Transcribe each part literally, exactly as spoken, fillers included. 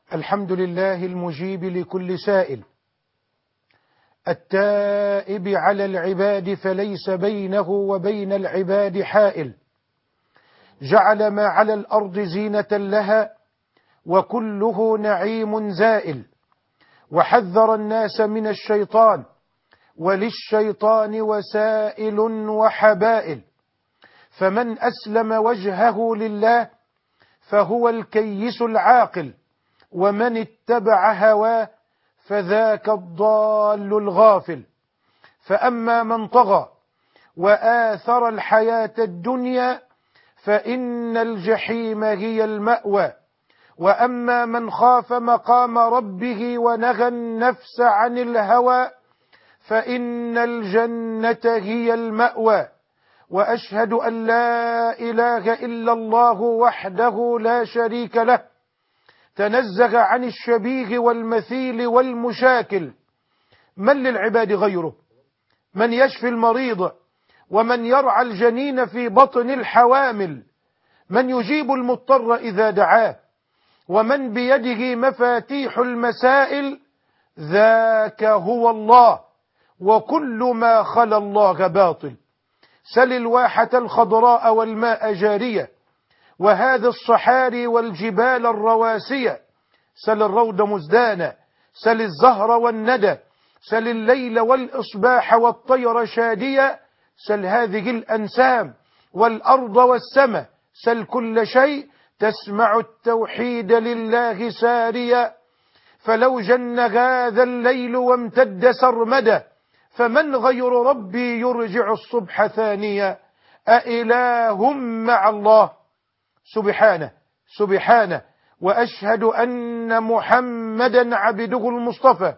الحمد لله المجيب لكل سائل، التائب على العباد فليس بينه وبين العباد حائل، جعل ما على الأرض زينة لها وكله نعيم زائل، وحذر الناس من الشيطان وللشيطان وسائل وحبائل، فمن أسلم وجهه لله فهو الكيس العاقل، ومن اتبع هواه فذاك الضال الغافل. فأما من طغى وآثر الحياة الدنيا فإن الجحيم هي المأوى، وأما من خاف مقام ربه ونهى النفس عن الهوى فإن الجنة هي المأوى. وأشهد أن لا إله إلا الله وحده لا شريك له، تنزه عن الشبيه والمثيل والمشاكل. من للعباد غيره؟ من يشفي المريض ومن يرعى الجنين في بطن الحوامل، من يجيب المضطر إذا دعاه، ومن بيده مفاتيح المسائل، ذاك هو الله، وكل ما خلا الله باطل. سل الواحة الخضراء والماء جارية، وهذا الصحاري والجبال الرواسية، سل الروض مزدانا، سل الزهر والندى، سل الليل والإصباح والطير شادية، سل هذه الأنسام والأرض والسماء، سل كل شيء تسمع التوحيد لله ساريا. فلو جن هذا الليل وامتد سرمدا، فمن غير ربي يرجع الصبح ثانيا؟ أإله مع الله؟ سبحانه سبحانه. وأشهد أن محمدا عبده المصطفى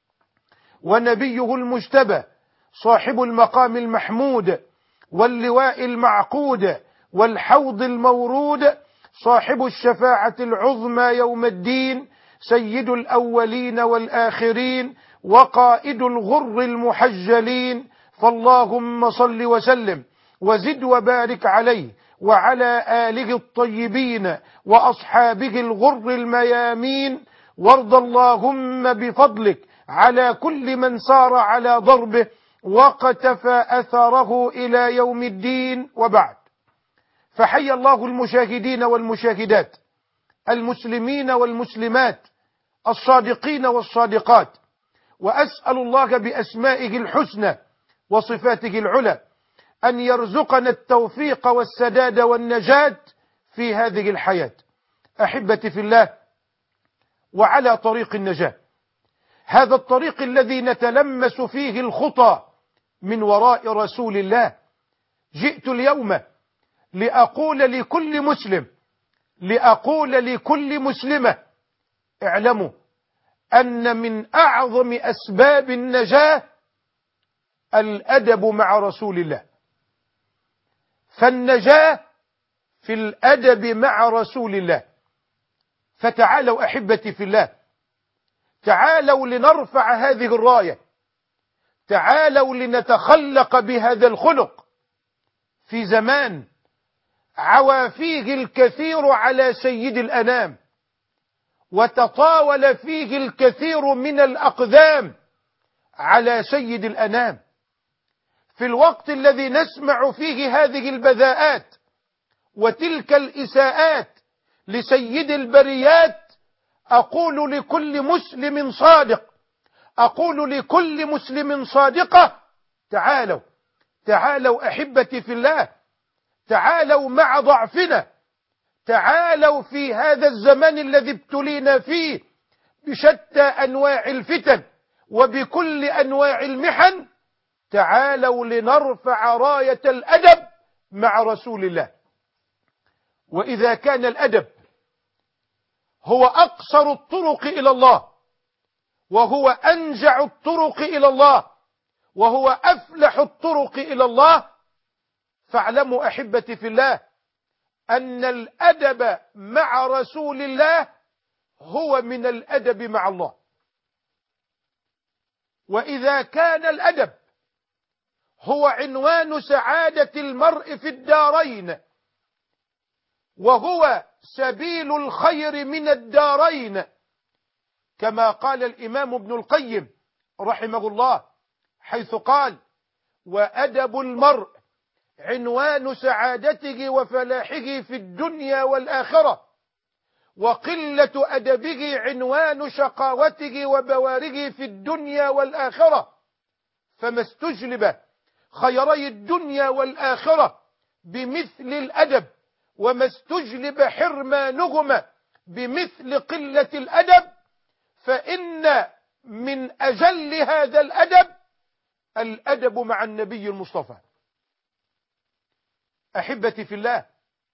ونبيه المجتبى، صاحب المقام المحمود واللواء المعقود والحوض المورود، صاحب الشفاعة العظمى يوم الدين، سيد الأولين والآخرين وقائد الغر المحجلين. فاللهم صل وسلم وزد وبارك عليه وعلى آله الطيبين وأصحابه الغر الميامين، وارض اللهم بفضلك على كل من سار على ضربه وقتفى أثره إلى يوم الدين. وبعد، فحي الله المشاهدين والمشاهدات، المسلمين والمسلمات، الصادقين والصادقات، وأسأل الله بأسمائه الحسنى وصفاته العلى أن يرزقنا التوفيق والسداد والنجاة في هذه الحياة. أحبتي في الله، وعلى طريق النجاة، هذا الطريق الذي نتلمس فيه الخطى من وراء رسول الله، جئت اليوم لأقول لكل مسلم، لأقول لكل مسلمة، اعلموا أن من أعظم أسباب النجاة الأدب مع رسول الله. فالنجاة في الأدب مع رسول الله. فتعالوا أحبتي في الله، تعالوا لنرفع هذه الراية، تعالوا لنتخلق بهذا الخلق في زمان عوى فيه الكثير على سيد الأنام، وتطاول فيه الكثير من الأقدام على سيد الأنام. في الوقت الذي نسمع فيه هذه البذاءات وتلك الإساءات لسيد البريات، أقول لكل مسلم صادق، أقول لكل مسلم صادقة، تعالوا تعالوا أحبتي في الله، تعالوا مع ضعفنا، تعالوا في هذا الزمان الذي ابتلينا فيه بشتى أنواع الفتن وبكل أنواع المحن، تعالوا لنرفع راية الأدب مع رسول الله. وإذا كان الأدب هو أقصر الطرق إلى الله، وهو أنجع الطرق إلى الله، وهو أفلح الطرق إلى الله، فاعلموا أحبتي في الله أن الأدب مع رسول الله هو من الأدب مع الله. وإذا كان الأدب هو عنوان سعادة المرء في الدارين، وهو سبيل الخير من الدارين، كما قال الإمام ابن القيم رحمه الله حيث قال: وأدب المرء عنوان سعادته وفلاحه في الدنيا والآخرة، وقلة أدبه عنوان شقاوته وبواره في الدنيا والآخرة، فما استجلب خيري الدنيا والآخرة بمثل الأدب، وما استجلب حرمانهما بمثل قلة الأدب، فإن من أجل هذا الأدب الأدب مع النبي المصطفى. أحبتي في الله،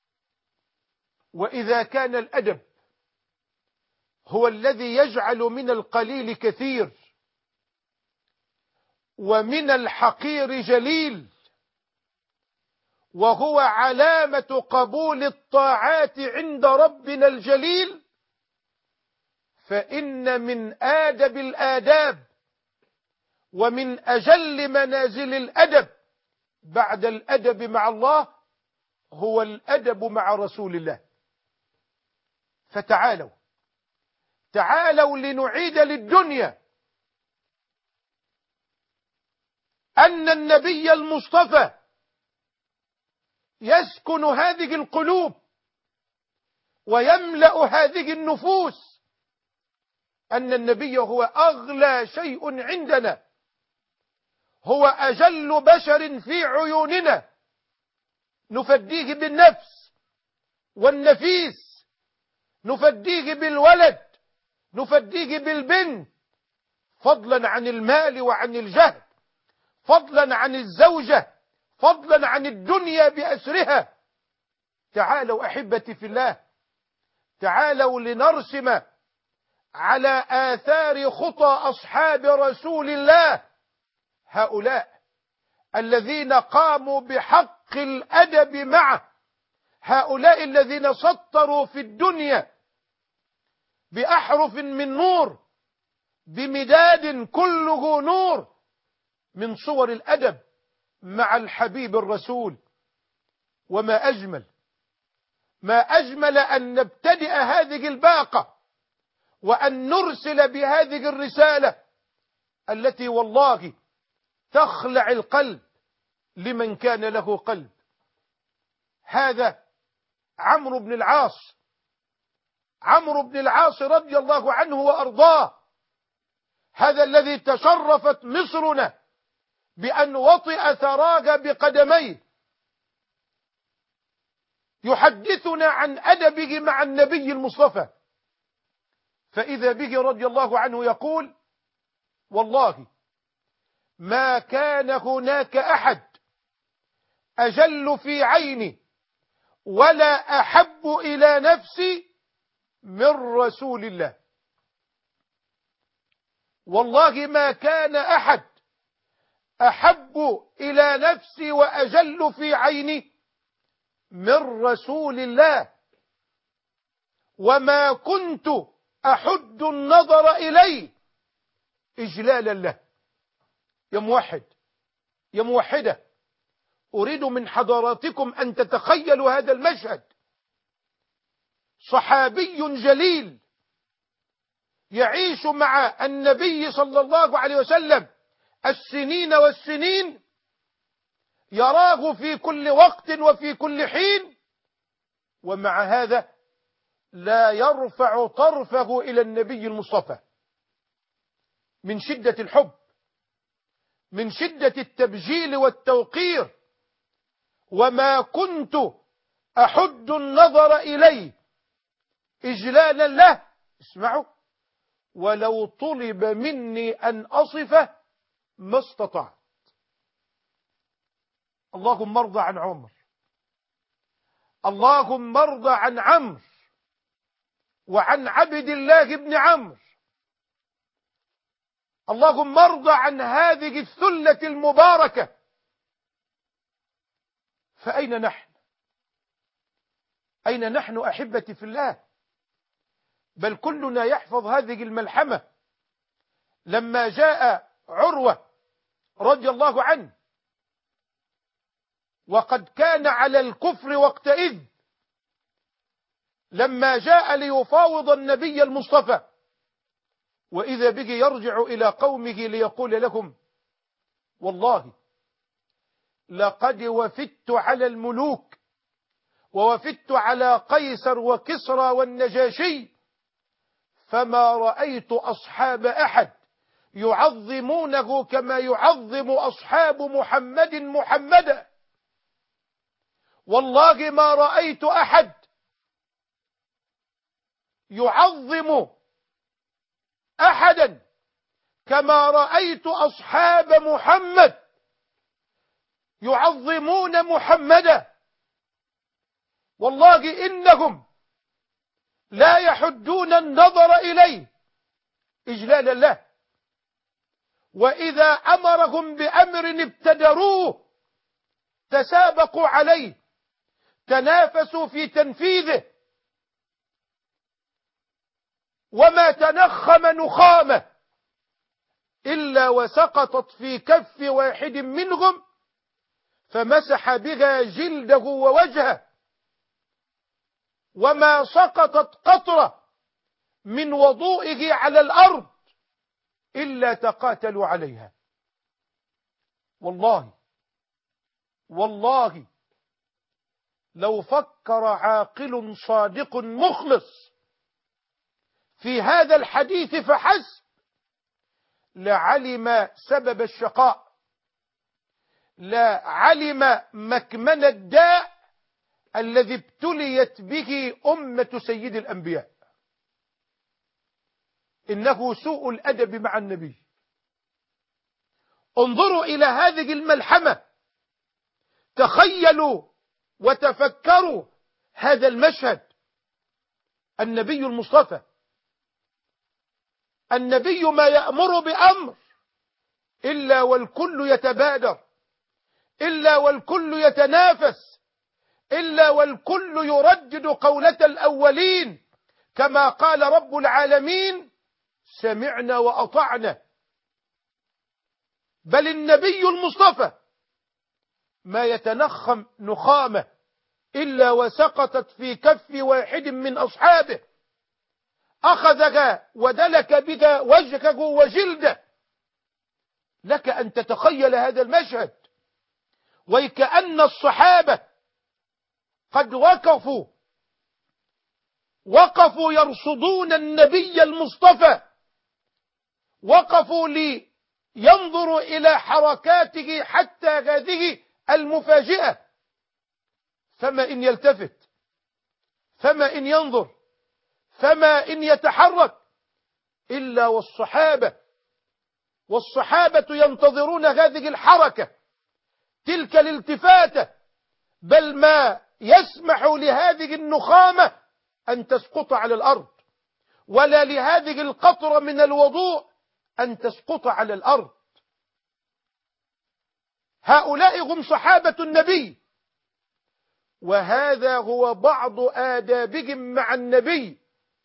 وإذا كان الأدب هو الذي يجعل من القليل كثير ومن الحقير جليل، وهو علامة قبول الطاعات عند ربنا الجليل، فإن من آدب الآداب ومن أجل منازل الأدب بعد الأدب مع الله هو الأدب مع رسول الله. فتعالوا تعالوا لنعيد للدنيا أن النبي المصطفى يسكن هذه القلوب ويملأ هذه النفوس، أن النبي هو أغلى شيء عندنا، هو أجل بشر في عيوننا، نفديه بالنفس والنفيس، نفديه بالولد، نفديه بالبنت، فضلا عن المال وعن الجهد، فضلا عن الزوجة، فضلا عن الدنيا بأسرها. تعالوا أحبتي في الله، تعالوا لنرسم على آثار خطى أصحاب رسول الله، هؤلاء الذين قاموا بحق الأدب معه، هؤلاء الذين سطروا في الدنيا بأحرف من نور، بمداد كله نور، من صور الأدب مع الحبيب الرسول. وما أجمل ما أجمل أن نبتدئ هذه الباقة وأن نرسل بهذه الرسالة التي والله تخلع القلب لمن كان له قلب. هذا عمرو بن العاص، عمرو بن العاص رضي الله عنه وأرضاه، هذا الذي تشرفت مصرنا بأن وطئ ثراك بقدميه، يحدثنا عن أدبه مع النبي المصطفى. فإذا به رضي الله عنه يقول: والله ما كان هناك أحد أجل في عيني ولا أحب إلى نفسي من رسول الله. والله ما كان أحد أحب إلى نفسي وأجل في عيني من رسول الله، وما كنت أحد النظر إليه إجلالا له. يا موحد، يا موحدة، أريد من حضراتكم أن تتخيلوا هذا المشهد. صحابي جليل يعيش مع النبي صلى الله عليه وسلم السنين والسنين، يراه في كل وقت وفي كل حين، ومع هذا لا يرفع طرفه إلى النبي المصطفى من شدة الحب، من شدة التبجيل والتوقير. وما كنت أحد النظر إليه إجلالا له، اسمعوا، ولو طلب مني أن أصفه ما استطعت. اللهم ارضى عن عمر، اللهم ارضى عن عمرو وعن عبد الله بن عمرو، اللهم ارضى عن هذه الثلة المباركة. فأين نحن؟ أين نحن أحبتي في الله؟ بل كلنا يحفظ هذه الملحمة لما جاء عروة رضي الله عنه وقد كان على الكفر وقتئذ، لما جاء ليفاوض النبي المصطفى وإذا به يرجع إلى قومه ليقول لهم والله لقد وفدت على الملوك ووفدت على قيصر وكسرى والنجاشي فما رأيت أصحاب أحد يعظمونه كما يعظم أصحاب محمد محمدا. والله ما رأيت أحد يعظم أحدا كما رأيت أصحاب محمد يعظمون محمدا. والله إنهم لا يحدون النظر إليه إجلالا له، وإذا أمرهم بأمر ابتدروه تسابقوا عليه تنافسوا في تنفيذه، وما تنخم نخامة إلا وسقطت في كف واحد منهم فمسح بها جلده ووجهه، وما سقطت قطرة من وضوئه على الأرض إلا تقاتلوا عليها. والله والله لو فكر عاقل صادق مخلص في هذا الحديث فحسب لعلم سبب الشقاء، لعلم مكمن الداء الذي ابتليت به أمة سيد الأنبياء. إنه سوء الأدب مع النبي. انظروا إلى هذه الملحمة، تخيلوا وتفكروا هذا المشهد. النبي المصطفى، النبي ما يأمر بأمر إلا والكل يتبادر، إلا والكل يتنافس، إلا والكل يردد قولة الأولين، كما قال رب العالمين سمعنا وأطعنا. بل النبي المصطفى ما يتنخم نخامة إلا وسقطت في كف واحد من أصحابه، أخذك ودلك بك وجهه وجلده. لك أن تتخيل هذا المشهد، وكأن الصحابة قد وقفوا وقفوا يرصدون النبي المصطفى، وقفوا لينظروا إلى حركاته حتى هذه المفاجئة. فما إن يلتفت، فما إن ينظر، فما إن يتحرك، إلا والصحابة والصحابة ينتظرون هذه الحركة، تلك الالتفاتة، بل ما يسمح لهذه النخامة أن تسقط على الأرض، ولا لهذه القطرة من الوضوء أن تسقط على الأرض. هؤلاء هم صحابة النبي، وهذا هو بعض آدابهم مع النبي.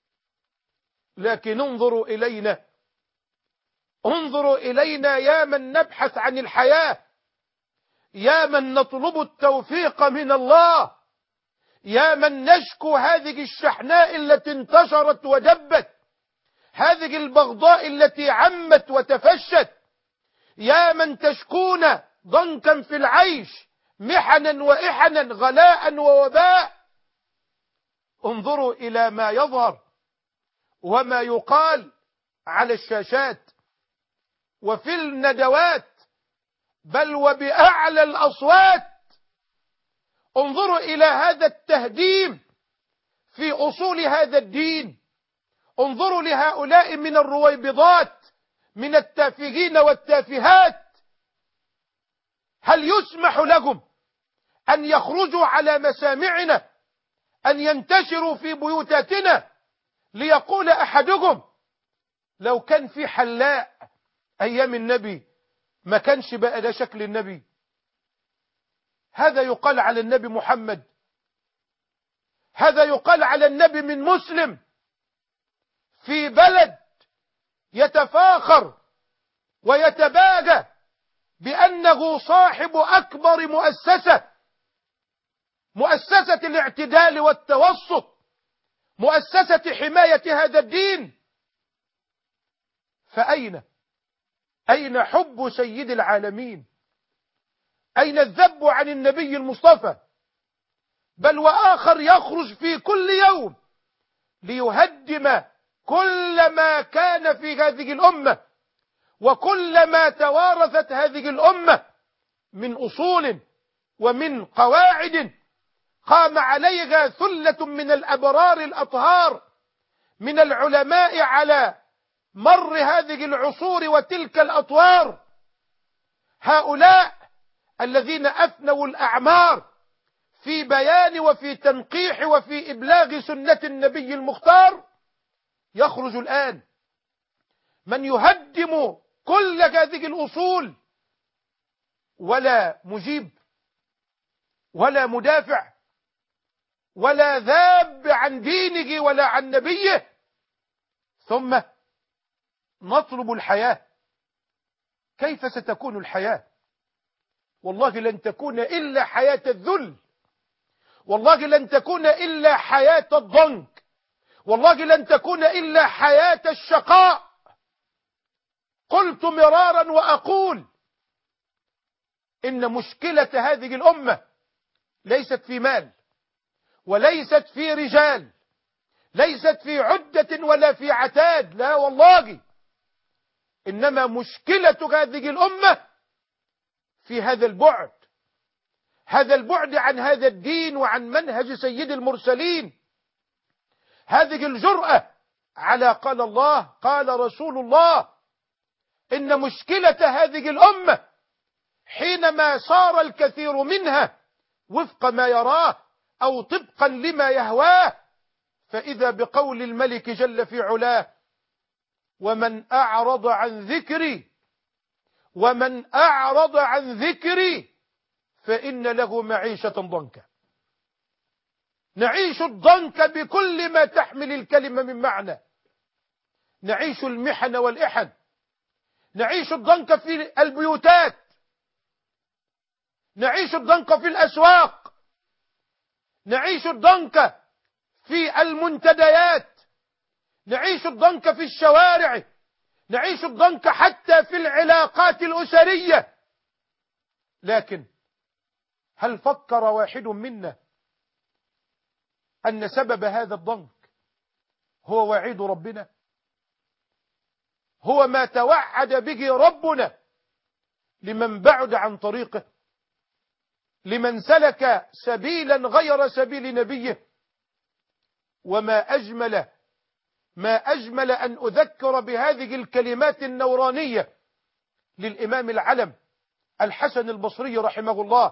لكن انظروا إلينا، انظروا إلينا يا من نبحث عن الحياة، يا من نطلب التوفيق من الله، يا من نشكو هذه الشحناء التي انتشرت ودبت، هذه البغضاء التي عمت وتفشت، يا من تشكون ضنكا في العيش، محنا وإحنا، غلاء ووباء. انظروا إلى ما يظهر وما يقال على الشاشات وفي الندوات، بل وبأعلى الأصوات. انظروا إلى هذا التهديم في أصول هذا الدين. انظروا لهؤلاء من الرويبضات، من التافهين والتافهات. هل يسمح لهم أن يخرجوا على مسامعنا، أن ينتشروا في بيوتاتنا، ليقول أحدهم لو كان في حلاق أيام النبي ما كانش بقى ده شكل النبي؟ هذا يقال على النبي محمد، هذا يقال على النبي من مسلم في بلد يتفاخر ويتباهى بأنه صاحب أكبر مؤسسة، مؤسسة الاعتدال والتوسط، مؤسسة حماية هذا الدين. فأين أين حب سيد العالمين؟ أين الذب عن النبي المصطفى؟ بل وآخر يخرج في كل يوم ليهدم كل ما كان في هذه الأمة وكل ما توارثت هذه الأمة من أصول ومن قواعد قام عليها ثلة من الأبرار الأطهار من العلماء على مر هذه العصور وتلك الأطوار. هؤلاء الذين أفنوا الأعمار في بيان وفي تنقيح وفي إبلاغ سنة النبي المختار، يخرج الآن من يهدم كل هذه الأصول، ولا مجيب ولا مدافع ولا ذاب عن دينه ولا عن نبيه. ثم نطلب الحياة. كيف ستكون الحياة؟ والله لن تكون إلا حياة الذل، والله لن تكون إلا حياة الضنك، والله لن تكون إلا حياة الشقاء. قلت مرارا وأقول إن مشكلة هذه الأمة ليست في مال، وليست في رجال، ليست في عدة ولا في عتاد، لا والله، إنما مشكلة هذه الأمة في هذا البعد، هذا البعد عن هذا الدين وعن منهج سيد المرسلين، هذه الجرأة على قال الله قال رسول الله. إن مشكلة هذه الأمة حينما صار الكثير منها وفق ما يراه أو طبقا لما يهواه، فإذا بقول الملك جل في علاه: ومن أعرض عن ذكري ومن أعرض عن ذكري فإن له معيشة ضنكا. نعيش الضنك بكل ما تحمل الكلمة من معنى، نعيش المحن والإحن، نعيش الضنك في البيوتات، نعيش الضنك في الأسواق، نعيش الضنك في المنتديات، نعيش الضنك في الشوارع، نعيش الضنك حتى في العلاقات الأسرية. لكن هل فكر واحد منا أن سبب هذا الضنك هو وعيد ربنا؟ هو ما توعد به ربنا لمن بعد عن طريقه، لمن سلك سبيلا غير سبيل نبيه. وما أجمل ما أجمل أن أذكر بهذه الكلمات النورانية للإمام العلم الحسن البصري رحمه الله،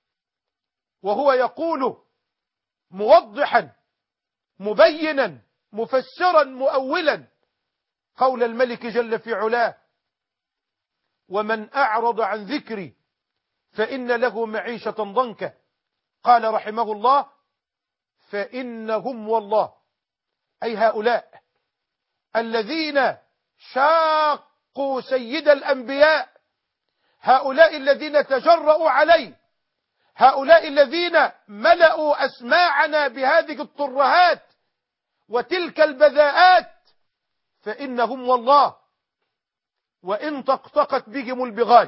وهو يقول موضحا مبينا مفسرا مؤولا قول الملك جل في علاه: ومن أعرض عن ذكري فإن له معيشة ضنكا. قال رحمه الله: فإنهم والله، أي هؤلاء الذين شاقوا سيد الأنبياء، هؤلاء الذين تجرؤوا عليه، هؤلاء الذين ملأوا أسماعنا بهذه الترهات وتلك البذاءات، فإنهم والله وإن طقطقت بهم البغال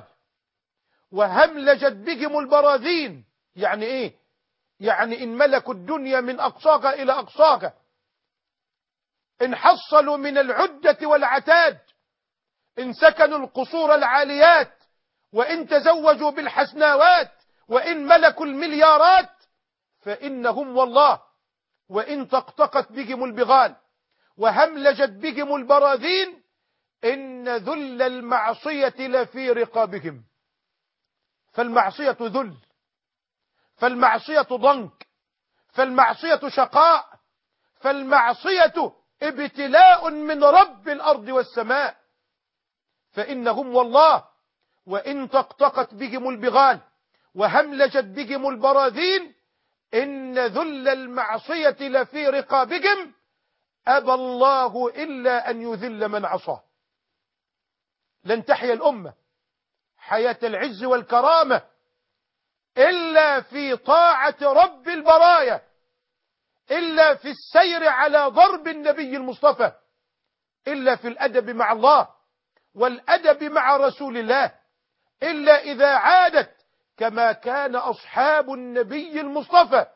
وهملجت بهم البراذين. يعني إيه؟ يعني إن ملكوا الدنيا من أقصاها إلى أقصاها، إن حصلوا من العدة والعتاد، إن سكنوا القصور العاليات، وإن تزوجوا بالحسناوات، وإن ملكوا المليارات، فإنهم والله وإن طقطقت بهم البغال وهملجت بهم البراذين إن ذل المعصية لفي رقابهم. فالمعصية ذل، فالمعصية ضنك، فالمعصية شقاء، فالمعصية ابتلاء من رب الأرض والسماء. فإنهم والله وإن طقطقت بهم البغال وهملجت بهم البراذين إن ذل المعصية لفي رقابهم، أبى الله إلا أن يذل من عصاه. لن تحيا الأمة حياة العز والكرامة إلا في طاعة رب البرايا، إلا في السير على ضرب النبي المصطفى، إلا في الأدب مع الله، والأدب مع رسول الله إلا إذا عادت كما كان أصحاب النبي المصطفى،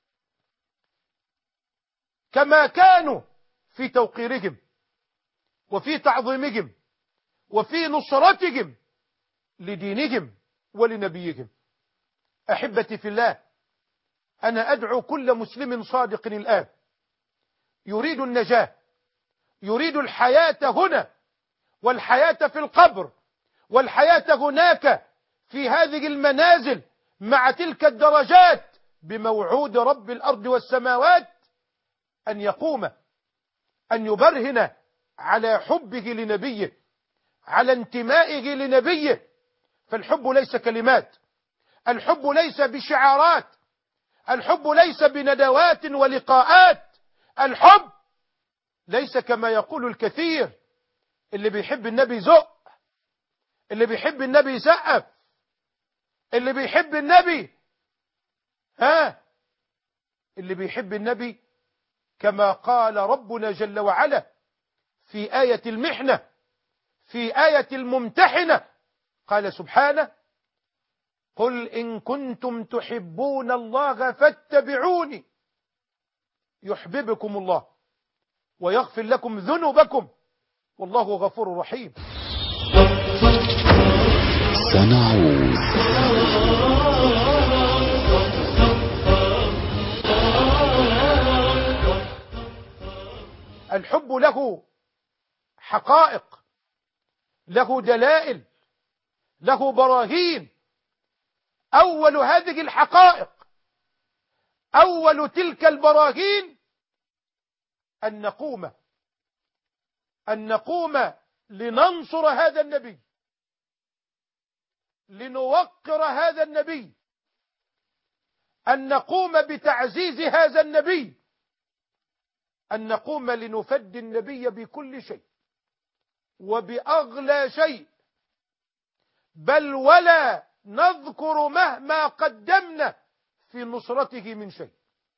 كما كانوا في توقيرهم وفي تعظيمهم وفي نصرتهم لدينهم ولنبيهم. أحبتي في الله، أنا أدعو كل مسلم صادق الآن يريد النجاة، يريد الحياة هنا والحياة في القبر والحياة هناك في هذه المنازل مع تلك الدرجات بموعود رب الأرض والسماوات، أن يقوم أن يبرهن على حبه لنبيه، على انتمائه لنبيه. فالحب ليس كلمات، الحب ليس بشعارات، الحب ليس بندوات ولقاءات، الحب ليس كما يقول الكثير اللي بيحب النبي زق، اللي بيحب النبي يسقف، اللي بيحب النبي ها اللي بيحب النبي كما قال ربنا جل وعلا في آية المحنة، في آية الممتحنة، قال سبحانه: قل إن كنتم تحبون الله فاتبعوني يحببكم الله ويغفر لكم ذنوبكم والله غفور رحيم. سنعود. الحب له حقائق، له دلائل، له براهين. أول هذه الحقائق، أول تلك البراهين أن نقوم أن نقوم لننصر هذا النبي، لنوقر هذا النبي، أن نقوم بتعزيز هذا النبي، أن نقوم لنفدي النبي بكل شيء وبأغلى شيء، بل ولا نذكر مهما قدمنا في نصرته من شيء.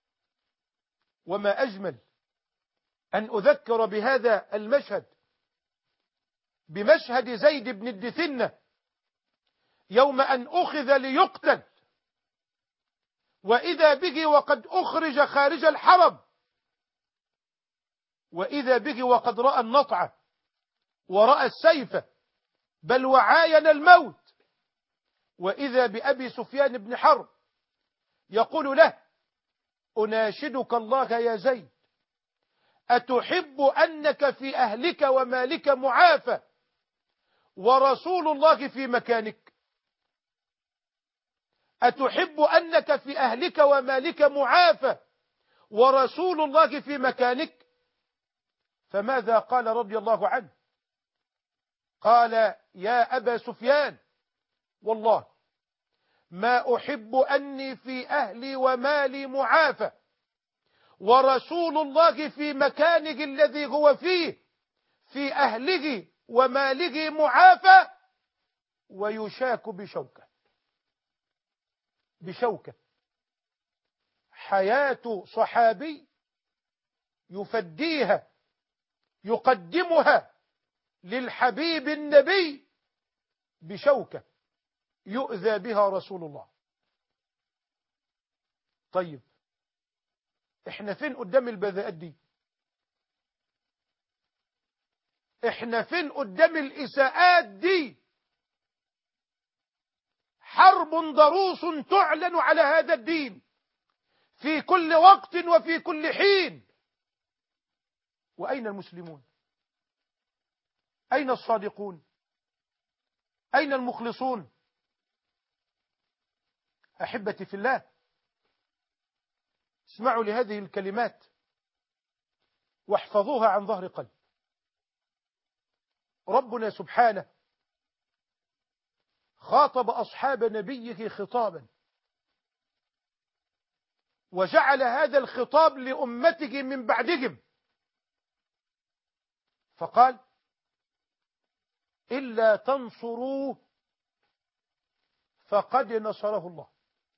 وما أجمل أن أذكر بهذا المشهد، بمشهد زيد بن الدثنة يوم أن أخذ ليقتل، وإذا به وقد أخرج خارج الحرم، وإذا به وقد رأى النطعة ورأى السيف، بل وعاين الموت، وإذا بأبي سفيان بن حرب يقول له: أناشدك الله يا زيد، أتحب أنك في أهلك ومالك معافى ورسول الله في مكانك؟ أتحب أنك في أهلك ومالك معافى ورسول الله في مكانك؟ فماذا قال رضي الله عنه؟ قال: يا أبا سفيان، والله ما أحب أني في أهلي ومالي معافى ورسول الله في مكانه الذي هو فيه في أهله وماله معافى ويشاك بشوكة بشوكة حياة صحابي يفديها يقدمها للحبيب النبي بشوكة يؤذى بها رسول الله. طيب احنا فين قدام البذاءات دي؟ احنا فين قدام الإساءات دي؟ حرب ضروس تعلن على هذا الدين في كل وقت وفي كل حين. وأين المسلمون؟ أين الصادقون؟ أين المخلصون؟ أحبتي في الله، اسمعوا لهذه الكلمات واحفظوها عن ظهر قلب. ربنا سبحانه خاطب أصحاب نبيه خطابا، وجعل هذا الخطاب لأمته من بعدهم، فقال: إلا تنصروه فقد نصره الله.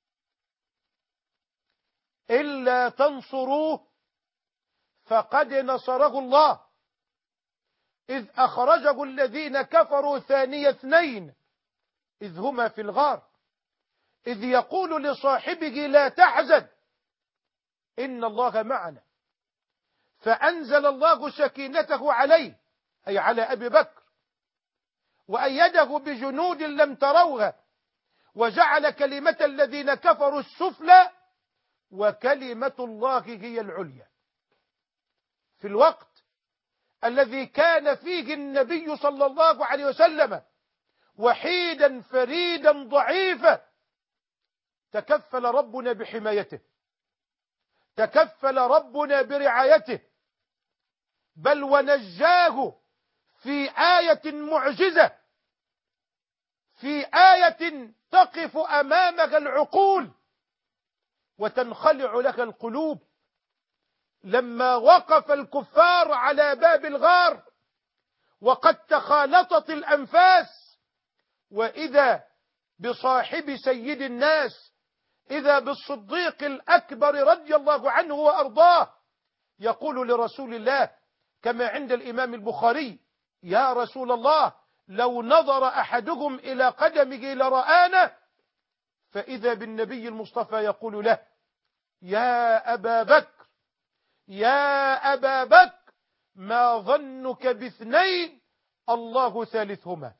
إلا تنصروه فقد نصره الله. إذ أخرجه الذين كفروا ثاني اثنين إذ هما في الغار إذ يقول لصاحبه لا تحزن إن الله معنا فأنزل الله سكينته عليه أي على أبي بكر وأيده بجنود لم تروها وجعل كلمة الذين كفروا السفلى وكلمة الله هي العليا. في الوقت الذي كان فيه النبي صلى الله عليه وسلم وحيدا فريدا ضعيفا تكفل ربنا بحمايته، تكفل ربنا برعايته، بل ونجاه في آية معجزة، في آية تقف أمامك العقول وتنخلع لك القلوب، لما وقف الكفار على باب الغار وقد تخالطت الأنفاس، وإذا بصاحب سيد الناس، إذا بالصديق الأكبر رضي الله عنه وأرضاه يقول لرسول الله كما عند الإمام البخاري: يا رسول الله لو نظر أحدكم إلى قدمه لرآنا، فإذا بالنبي المصطفى يقول له: يا أبا بكر يا أبا بكر ما ظنك باثنين الله ثالثهما.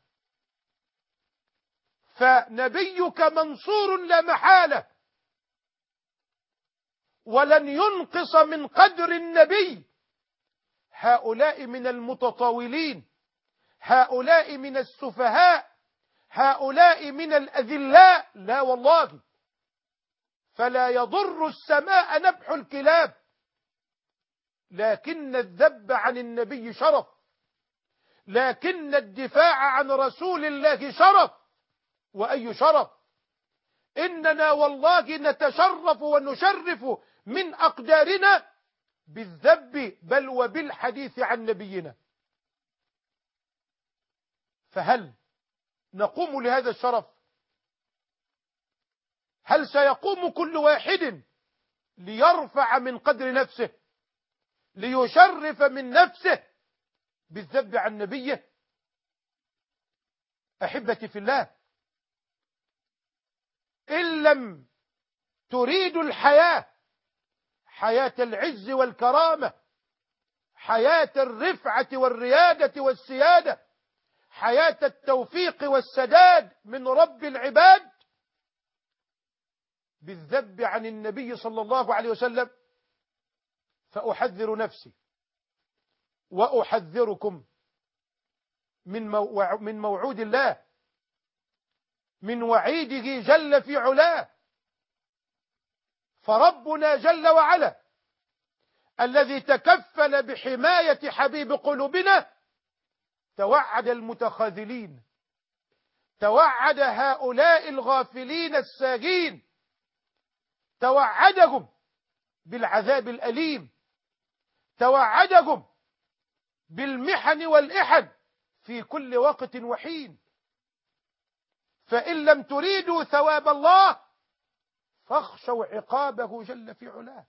فنبيك منصور لا محالة، ولن ينقص من قدر النبي هؤلاء من المتطاولين، هؤلاء من السفهاء، هؤلاء من الأذلاء، لا والله. فلا يضر السماء نبح الكلاب، لكن الذب عن النبي شرف، لكن الدفاع عن رسول الله شرف. وأي شرف! إننا والله نتشرف ونشرف من أقدارنا بالذب بل وبالحديث عن نبينا. فهل نقوم لهذا الشرف؟ هل سيقوم كل واحد ليرفع من قدر نفسه، ليشرف من نفسه بالذب عن نبيه؟ أحبتي في الله، إن لم تريدوا الحياة، حياة العز والكرامة، حياة الرفعة والريادة والسيادة، حياة التوفيق والسداد من رب العباد، بالذب عن النبي صلى الله عليه وسلم، فأحذر نفسي وأحذركم من من موعود الله، من وعيده جل في علاه. فربنا جل وعلا الذي تكفل بحماية حبيب قلوبنا توعد المتخاذلين، توعد هؤلاء الغافلين الساجين، توعدهم بالعذاب الأليم، توعدهم بالمحن والإحن في كل وقت وحين. فإن لم تريدوا ثواب الله فاخشوا عقابه جل في علاه.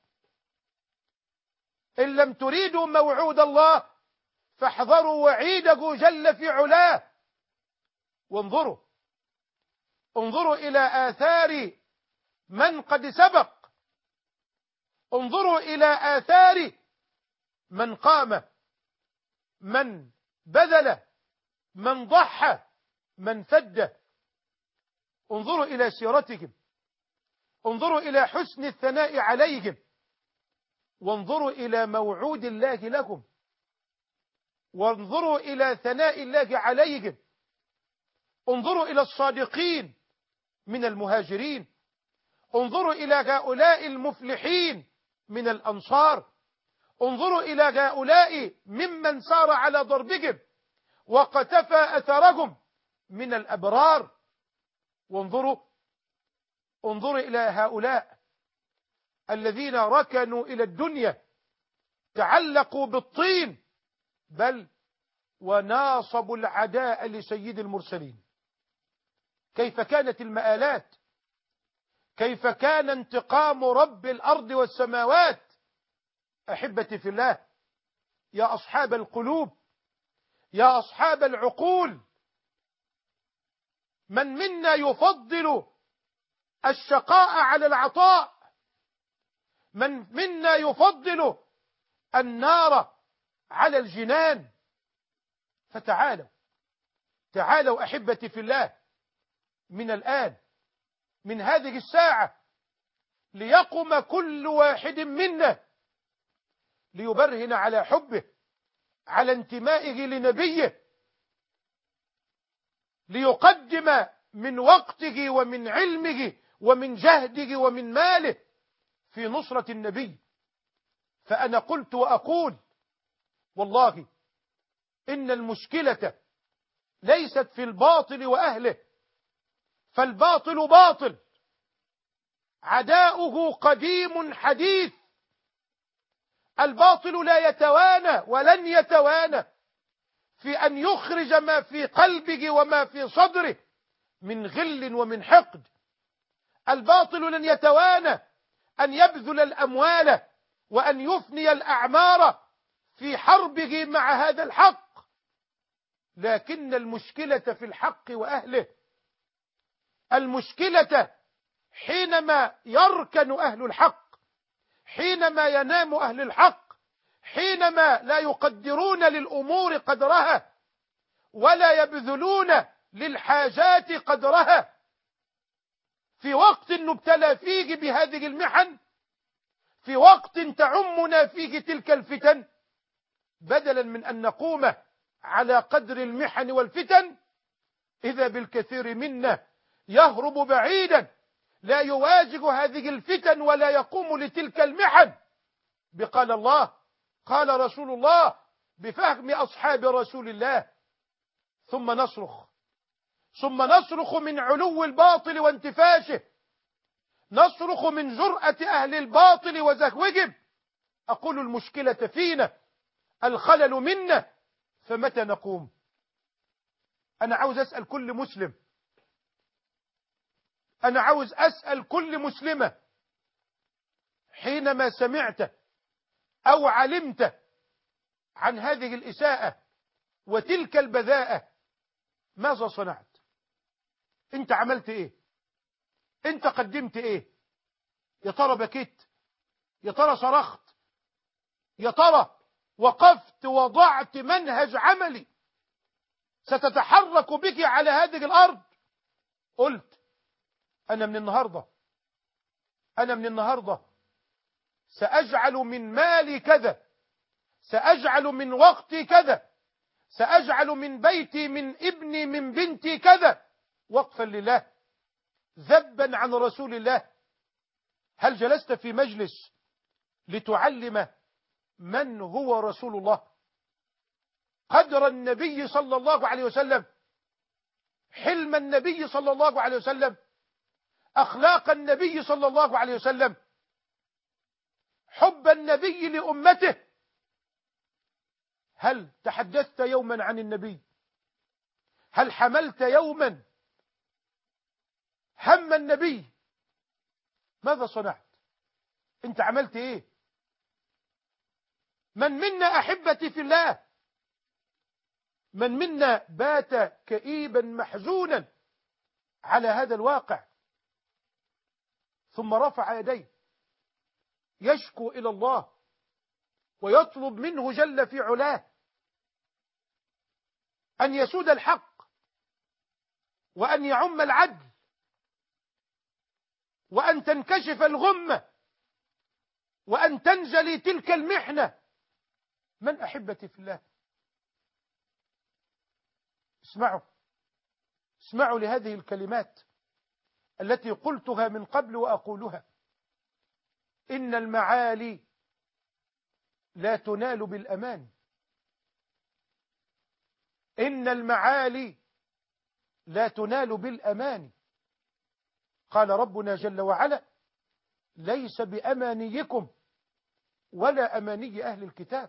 إن لم تريدوا موعود الله فاحذروا وعيده جل في علاه. وانظروا انظروا إلى آثار من قد سبق، انظروا إلى آثار من قام، من بذل، من ضحى، من فد. انظروا إلى سيرتهم، انظروا إلى حسن الثناء عليهم، وانظروا إلى موعود الله لهم، وانظروا إلى ثناء الله عليهم. انظروا إلى الصادقين من المهاجرين، انظروا إلى هؤلاء المفلحين من الأنصار، انظروا إلى هؤلاء ممن سار على ضربهم وقتفى أثرهم من الأبرار. وانظروا انظروا إلى هؤلاء الذين ركنوا إلى الدنيا، تعلقوا بالطين، بل وناصبوا العداء لسيد المرسلين. كيف كانت المآلات، كيف كان انتقام رب الأرض والسماوات. أحبتي في الله، يا أصحاب القلوب، يا أصحاب العقول، من منا يفضل الشقاء على العطاء؟ من منا يفضل النار على الجنان؟ فتعالوا تعالوا أحبتي في الله، من الآن، من هذه الساعة، ليقم كل واحد منا ليبرهن على حبه، على انتمائه لنبيه، ليقدم من وقته ومن علمه ومن جهده ومن ماله في نصرة النبي. فأنا قلت وأقول والله إن المشكلة ليست في الباطل وأهله، فالباطل باطل، عداؤه قديم حديث. الباطل لا يتوانى ولن يتوانى في أن يخرج ما في قلبه وما في صدره من غل ومن حقد. الباطل لن يتوانى أن يبذل الأموال وأن يفني الأعمار في حربه مع هذا الحق، لكن المشكلة في الحق وأهله. المشكلة حينما يركن أهل الحق، حينما ينام أهل الحق، حينما لا يقدرون للأمور قدرها ولا يبذلون للحاجات قدرها، في وقت نبتلى فيه بهذه المحن، في وقت تعمنا فيه تلك الفتن، بدلا من أن نقوم على قدر المحن والفتن، إذا بالكثير منا يهرب بعيدا، لا يواجه هذه الفتن ولا يقوم لتلك المحن بقال الله قال رسول الله بفهم أصحاب رسول الله. ثم نصرخ ثم نصرخ من علو الباطل وانتفاشه، نصرخ من جرأة أهل الباطل وزهوهم. أقول المشكلة فينا، الخلل منا، فمتى نقوم؟ أنا عاوز أسأل كل مسلم، أنا عاوز أسأل كل مسلمة، حينما سمعت أو علمت عن هذه الإساءة وتلك البذاءة ماذا صنعت؟ أنت عملت إيه؟ أنت قدمت إيه؟ يا ترى بكيت؟ يا ترى صرخت؟ يا ترى وقفت وضعت منهج عملي ستتحرك بك على هذه الأرض؟ قلت أنا من النهاردة أنا من النهاردة سأجعل من مالي كذا، سأجعل من وقتي كذا، سأجعل من بيتي، من ابني، من بنتي كذا، وقفا لله، ذبا عن رسول الله. هل جلست في مجلس لتعلم من هو رسول الله؟ قدر النبي صلى الله عليه وسلم، حلم النبي صلى الله عليه وسلم، أخلاق النبي صلى الله عليه وسلم، حب النبي لأمته. هل تحدثت يوما عن النبي؟ هل حملت يوما هم النبي؟ ماذا صنعت؟ انت عملت ايه؟ من منا أحبتي في الله، من منا بات كئيبا محزونا على هذا الواقع، ثم رفع يديه يشكو إلى الله ويطلب منه جل في علاه أن يسود الحق وأن يعم العدل وأن تنكشف الغمة وأن تنجلي تلك المحنة؟ من أحبتي في الله؟ اسمعوا اسمعوا لهذه الكلمات التي قلتها من قبل وأقولها. إن المعالي لا تنال بالأمان، إن المعالي لا تنال بالأمان. قال ربنا جل وعلا ليس بأمانيكم ولا أماني أهل الكتاب،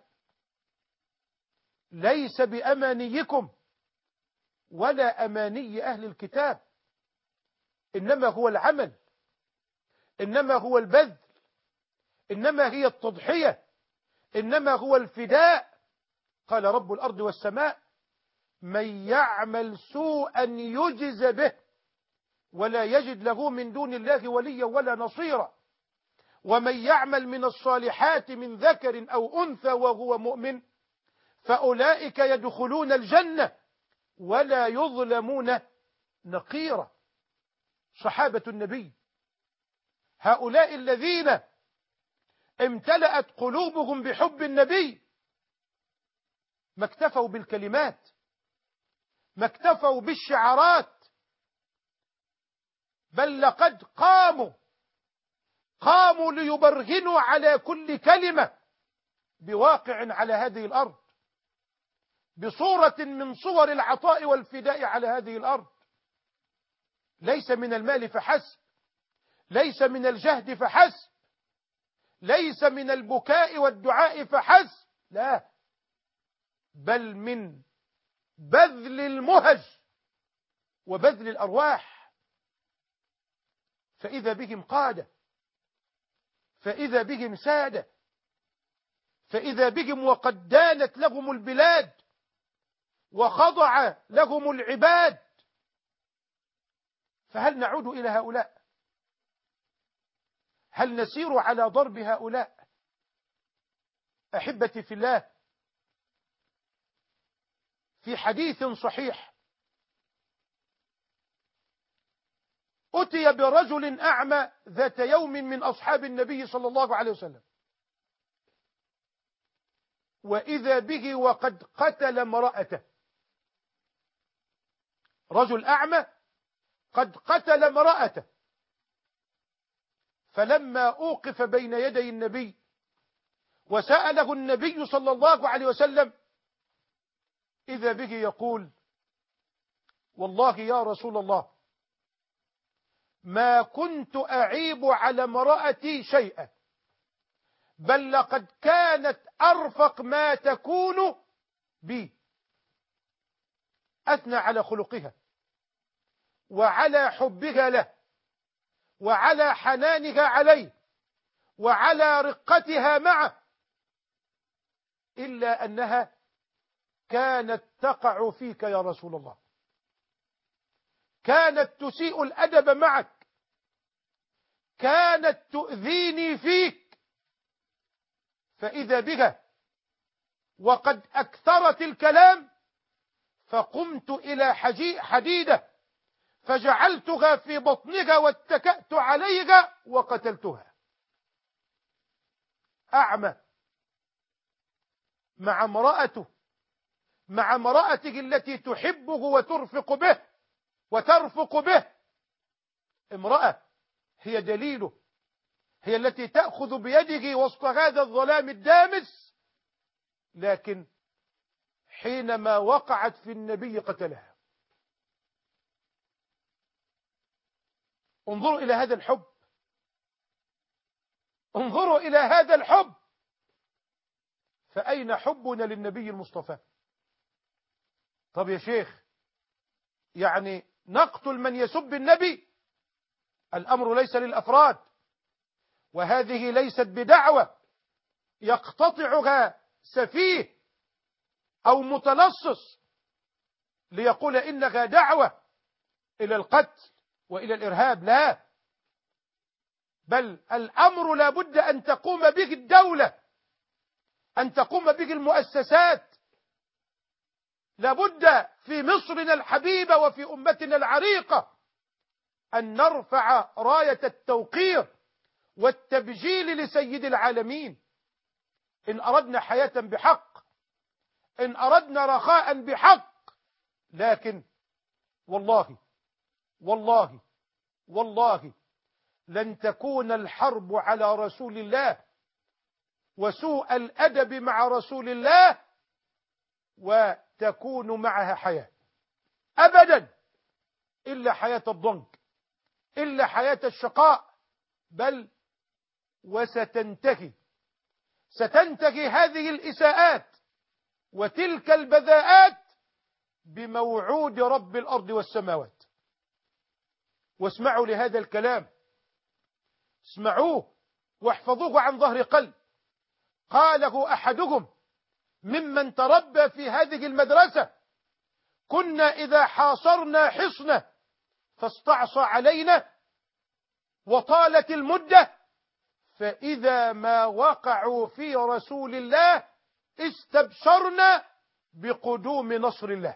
ليس بأمانيكم ولا أماني أهل الكتاب، إنما هو العمل، إنما هو البذل، إنما هي التضحية، إنما هو الفداء. قال رب الأرض والسماء من يعمل سوءا يجز به ولا يجد له من دون الله وليا ولا نصيرا، ومن يعمل من الصالحات من ذكر أو أنثى وهو مؤمن فأولئك يدخلون الجنة ولا يظلمون نقيرا. صحابة النبي هؤلاء الذين امتلأت قلوبهم بحب النبي ما اكتفوا بالكلمات، ما اكتفوا بالشعارات، بل لقد قاموا قاموا ليبرهنوا على كل كلمة بواقع على هذه الأرض، بصورة من صور العطاء والفداء على هذه الأرض. ليس من المال فحسب، ليس من الجهد فحسب، ليس من البكاء والدعاء فحسب، لا، بل من بذل المهج وبذل الأرواح. فإذا بهم قادة، فإذا بهم سادة، فإذا بهم وقد دانت لهم البلاد وخضع لهم العباد. فهل نعود إلى هؤلاء؟ هل نسير على ضرب هؤلاء؟ أحبتي في الله، في حديث صحيح أتي برجل أعمى ذات يوم من أصحاب النبي صلى الله عليه وسلم، وإذا به وقد قتل امرأته. رجل أعمى قد قتل امرأته، فلما أوقف بين يدي النبي وسأله النبي صلى الله عليه وسلم إذا به يقول: والله يا رسول الله ما كنت أعيب على امرأتي شيئا، بل لقد كانت أرفق ما تكون بي. أثنى على خلقها وعلى حبها له وعلى حنانها عليه وعلى رقتها معه، إلا أنها كانت تقع فيك يا رسول الله، كانت تسيء الأدب معك، كانت تؤذيني فيك. فإذا بها وقد أكثرت الكلام فقمت إلى حديدة فجعلتها في بطنها واتكأت عليها وقتلتها. أعمى مع امرأته، مع امرأته التي تحبه وترفق به وترفق به، امرأة هي دليله، هي التي تأخذ بيده وسط هذا الظلام الدامس، لكن حينما وقعت في النبي قتلها. انظروا إلى هذا الحب، انظروا إلى هذا الحب. فأين حبنا للنبي المصطفى؟ طب يا شيخ، يعني نقتل من يسب النبي؟ الأمر ليس للأفراد، وهذه ليست بدعوة يقتطعها سفيه أو متلصص ليقول إنها دعوة إلى القتل وإلى الإرهاب، لا، بل الأمر لا بد أن تقوم به الدولة، أن تقوم به المؤسسات. لا بد في مصرنا الحبيبة وفي أمتنا العريقة أن نرفع راية التوقير والتبجيل لسيد العالمين. إن أردنا حياة بحق، إن أردنا رخاء بحق، لكن والله والله والله لن تكون الحرب على رسول الله وسوء الأدب مع رسول الله وتكون معها حياة أبدا، إلا حياة الضنك، إلا حياة الشقاء، بل وستنتهي ستنتهي هذه الإساءات وتلك البذاءات بموعود رب الأرض والسماوات. واسمعوا لهذا الكلام، اسمعوه واحفظوه عن ظهر قلب. قاله أحدهم ممن تربى في هذه المدرسة كنا إذا حاصرنا حصنه فاستعصى علينا وطالت المدة، فإذا ما وقعوا في رسول الله استبشرنا بقدوم نصر الله.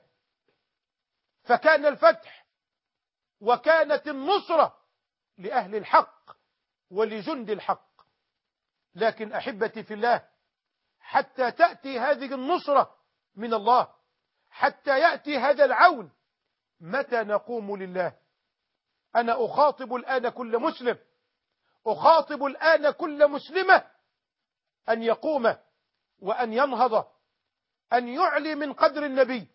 فكان الفتح وكانت النصرة لأهل الحق ولجند الحق. لكن أحبتي في الله، حتى تأتي هذه النصرة من الله، حتى يأتي هذا العون، متى نقوم لله؟ أنا أخاطب الآن كل مسلم، أخاطب الآن كل مسلمة، أن يقوم وأن ينهض، أن يعلي من قدر النبي،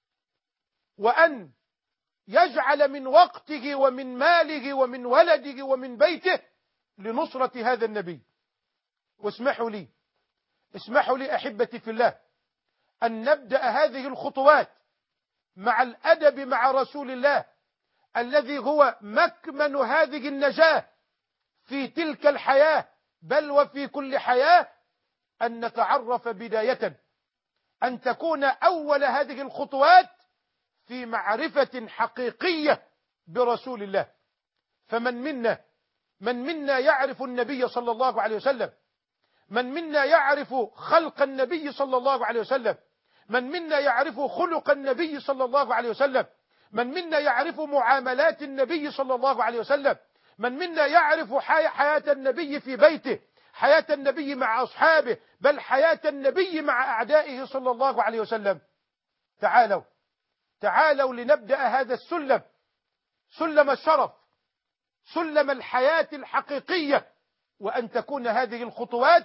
وأن يجعل من وقته ومن ماله ومن ولده ومن بيته لنصرة هذا النبي. واسمحوا لي اسمحوا لي أحبتي في الله أن نبدأ هذه الخطوات مع الأدب مع رسول الله الذي هو مكمن هذه النجاة في تلك الحياة، بل وفي كل حياة. أن نتعرف بداية، أن تكون أول هذه الخطوات في معرفة حقيقية برسول الله. فمن منا من منا يعرف النبي صلى الله عليه وسلم، من منا يعرف خلق النبي صلى الله عليه وسلم، من منا يعرف خلق النبي صلى الله عليه وسلم، من منا يعرف معاملات النبي صلى الله عليه وسلم، من منا يعرف حياة النبي في بيته، حياة النبي مع أصحابه، بل حياة النبي مع أعدائه صلى الله عليه وسلم. تعالوا تعالوا لنبدأ هذا السلم، سلم الشرف، سلم الحياة الحقيقية، وأن تكون هذه الخطوات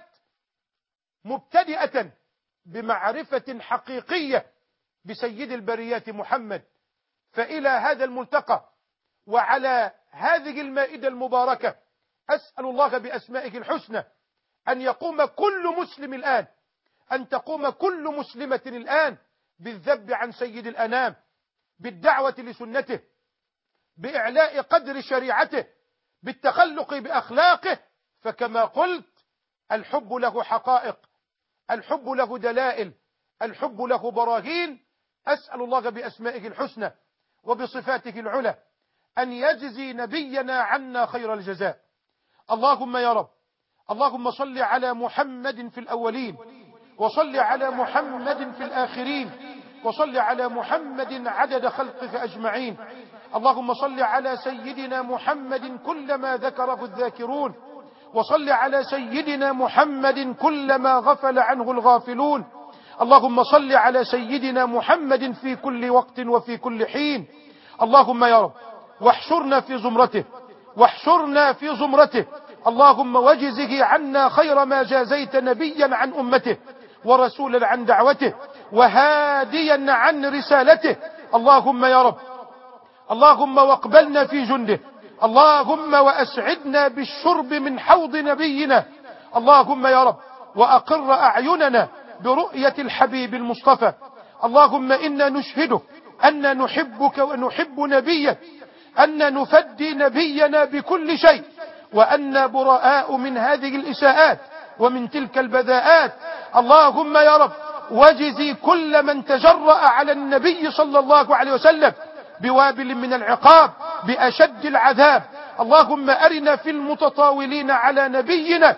مبتدئة بمعرفة حقيقية بسيد البريات محمد. فإلى هذا الملتقى وعلى هذه المائدة المباركة أسأل الله بأسمائه الحسنى أن يقوم كل مسلم الآن، أن تقوم كل مسلمة الآن بالذب عن سيد الأنام، بالدعوة لسنته، بإعلاء قدر شريعته، بالتخلق بأخلاقه. فكما قلت، الحب له حقائق، الحب له دلائل، الحب له براهين. أسأل الله بأسمائه الحسنى وبصفاته العلى أن يجزي نبينا عنا خير الجزاء. اللهم يا رب، اللهم صل على محمد في الأولين، وصل على محمد في الآخرين، وصل على محمد عدد خلقك أجمعين. اللهم صل على سيدنا محمد كلما ذكره الذاكرون، وصل على سيدنا محمد كلما غفل عنه الغافلون. اللهم صل على سيدنا محمد في كل وقت وفي كل حين. اللهم يا رب، واحشرنا في زمرته، واحشرنا في زمرته. اللهم وجزه عنا خير ما جازيت نبيا عن أمته، ورسولا عن دعوته، وهاديا عن رسالته. اللهم يا رب، اللهم واقبلنا في جنده، اللهم وأسعدنا بالشرب من حوض نبينا. اللهم يا رب، وأقر أعيننا برؤية الحبيب المصطفى. اللهم إنا نشهدك أن نحبك ونحب نبيك، أن نفدي نبينا بكل شيء، وأن براء من هذه الإساءات ومن تلك البذاءات. اللهم يا رب، وجزي كل من تجرأ على النبي صلى الله عليه وسلم بوابل من العقاب، بأشد العذاب. اللهم أرنا في المتطاولين على نبينا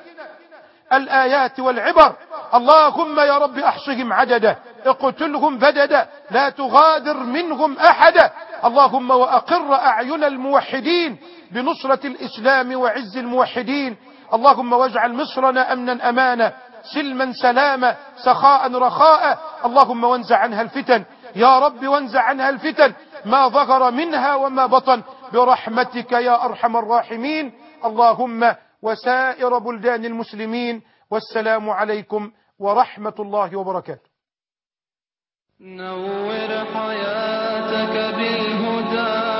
الآيات والعبر. اللهم يا رب أحصهم عددا، اقتلهم بددا، لا تغادر منهم أحدا. اللهم وأقر أعين الموحدين بنصرة الإسلام وعز الموحدين. اللهم واجعل مصرنا أمنا أمانا، سلما سلاما، سخاء رخاء. اللهم وانزع عنها الفتن يا رب، وانزع عنها الفتن ما ظهر منها وما بطن، برحمتك يا أرحم الراحمين. اللهم وسائر بلدان المسلمين. والسلام عليكم ورحمة الله وبركاته. نور حياتك بالهدى